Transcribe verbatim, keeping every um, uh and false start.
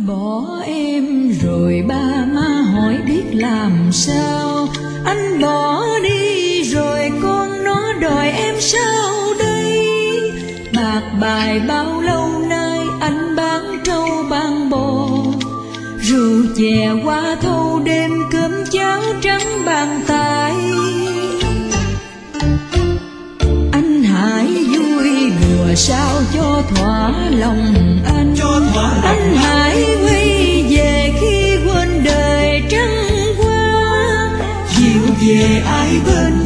Anh bỏ em rồi ba má hỏi biết làm sao. Anh bỏ đi rồi con nó đòi em sao đây. Bạc bài bao lâu nay anh bán trâu bán bò, rượu chè qua thâu đêm cơm cháo trắng bàn tay. Anh hãy vui đùa sao cho thỏa lòng anh. Anh hãy quay về khi quên đời trăng qua, dịu về ai bên